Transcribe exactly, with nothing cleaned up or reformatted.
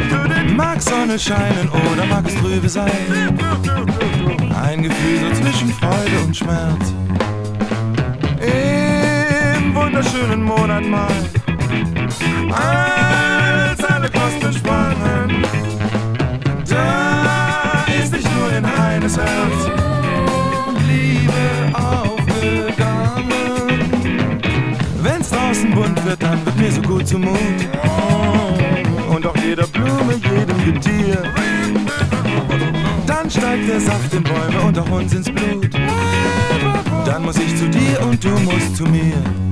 Mag Sonne scheinen oder mag es trübe sein? Ein Gefühl so zwischen Freude und Schmerz. Im wunderschönen Monat Mai, als alle Kosten sprangen, da ist nicht nur in Heines Herz Liebe aufgegangen. Wenn's draußen bunt wird, dann wird mir so gut zumut. Und auch jeder Blume, jedem Getier. Dann steigt der Saft in Bäume und auch uns ins Blut. Dann muss ich zu dir und du musst zu mir.